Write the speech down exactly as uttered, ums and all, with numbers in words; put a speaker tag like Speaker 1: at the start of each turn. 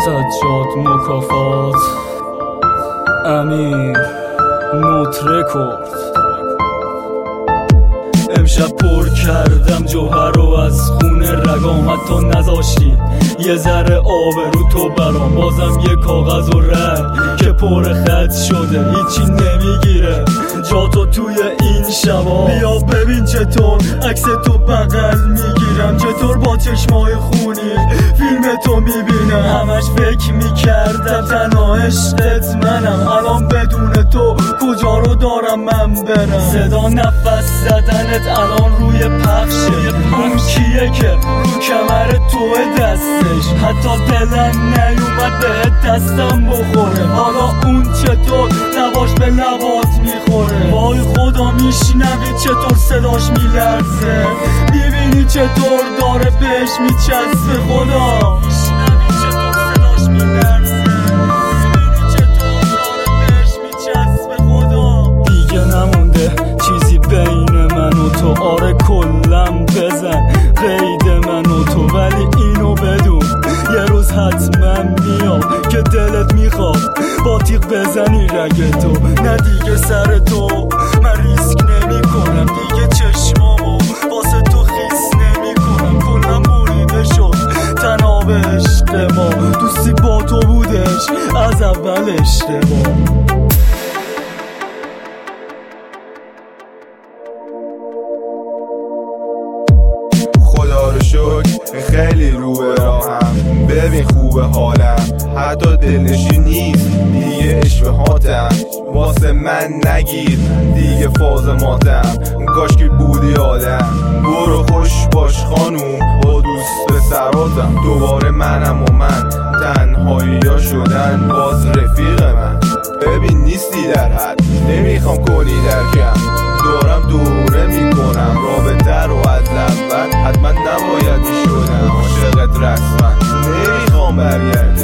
Speaker 1: سجاد مکافات امیر نوت رکورد. امشب پر کردم جوهر رو از خون رگام، حتی نذاشتی یه ذره آب رو تو برام. بازم یه کاغذ و رنگ که پر خط شده هیچی نمیگیره جا تو توی این شبا. بیا ببین چطور عکس تو بغل میگیرم، چطور با چشمای خونی فیلم تو میبینم. همش فکر میکردم تنها عشقت منم، الان بدون تو کجا رو دارم من برم. صدا نفس زدنت الان روی پخشه، اون کیه که رو کمر توه دستش؟ حتی دلم نیومد به دستم بخوره، حالا اون چطور لباش به لبات میخوره؟ وای خدا میشنوی چطور صداش میلرزه، میبینی چطور داره بهش میچسبه. خدا میشنوی چطور صداش میلرزه، میبینی چطور داره بهش میچسبه. خدا دیگه نمونده چیزی بین من و تو، آره کلم بزن قید من و تو، ولی اینو بدون یه روز حتما میاد که دلت میخواد با تیغ بزنی رگ تو. نه دیگه سر تو من ریسک نمی کنم، دیگه چشمامو واسه تو خیس نمی کنم. کلم بریده شد تناب عشق ما، دوستی با تو بودش از اول اشتباه.
Speaker 2: خدا رو شکر خیلی رو به راهم، ببین خوبه حالم، حتی دلنشین نیست دیگه اشوهاتم. واسه من نگیر دیگه فاز ماتم، کاش که بودی آدم. برو خوش باش خانوم با دوست به سراتم، دوباره منم و من تنهایی ها شدن باز رفیق من. ببین نیستی در حد، نمیخوام کنی درکم، دارم دوره میکنم رابطه رو از اول. حتما نباید میشدم عاشقت رسما، نمیخوام برگرد